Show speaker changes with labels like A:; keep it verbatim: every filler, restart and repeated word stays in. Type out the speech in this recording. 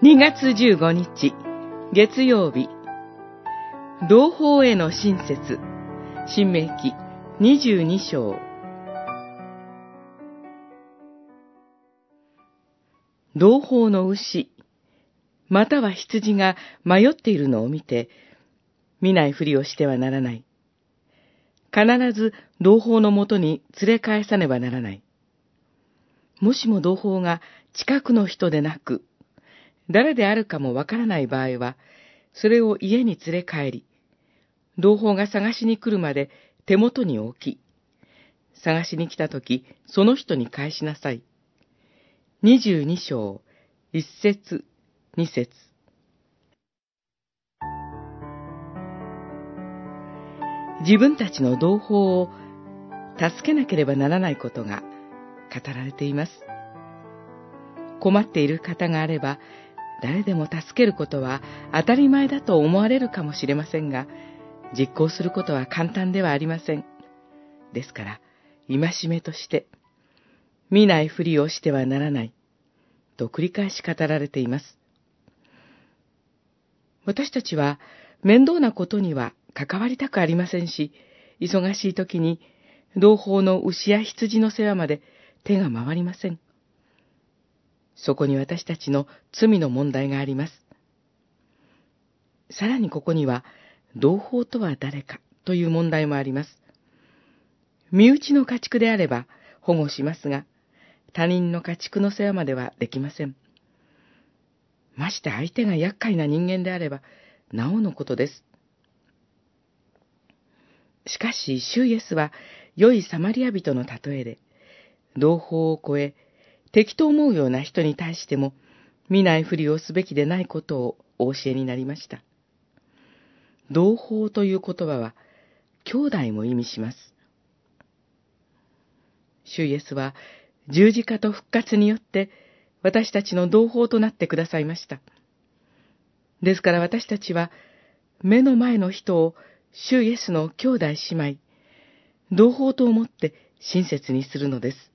A: にがつじゅうごにち、月曜日、同胞への親切、申命記にじゅうにしょう。同胞の牛、または羊が迷っているのを見て、見ないふりをしてはならない。必ず同胞のもとに連れ返さねばならない。もしも同胞が近くの人でなく、誰であるかもわからない場合は、それを家に連れ帰り、同胞が探しに来るまで手元に置き、探しに来たとき、その人に返しなさい。にじゅうにしょう、一節、二節。自分たちの同胞を助けなければならないことが語られています。困っている方があれば、誰でも助けることは当たり前だと思われるかもしれませんが、実行することは簡単ではありません。ですから、戒めとして、見ないふりをしてはならない、と繰り返し語られています。私たちは面倒なことには関わりたくありませんし、忙しい時に同胞の牛や羊の世話まで手が回りません。そこに私たちの罪の問題があります。さらにここには、同胞とは誰かという問題もあります。身内の家畜であれば保護しますが、他人の家畜の世話まではできません。まして相手が厄介な人間であれば、なおのことです。しかし、主イエスは、良いサマリア人の例えで、同胞を超え、敵と思うような人に対しても、見ないふりをすべきでないことをお教えになりました。同胞という言葉は、兄弟も意味します。主イエスは、十字架と復活によって、私たちの同胞となってくださいました。ですから私たちは、目の前の人を主イエスの兄弟姉妹、同胞と思って親切にするのです。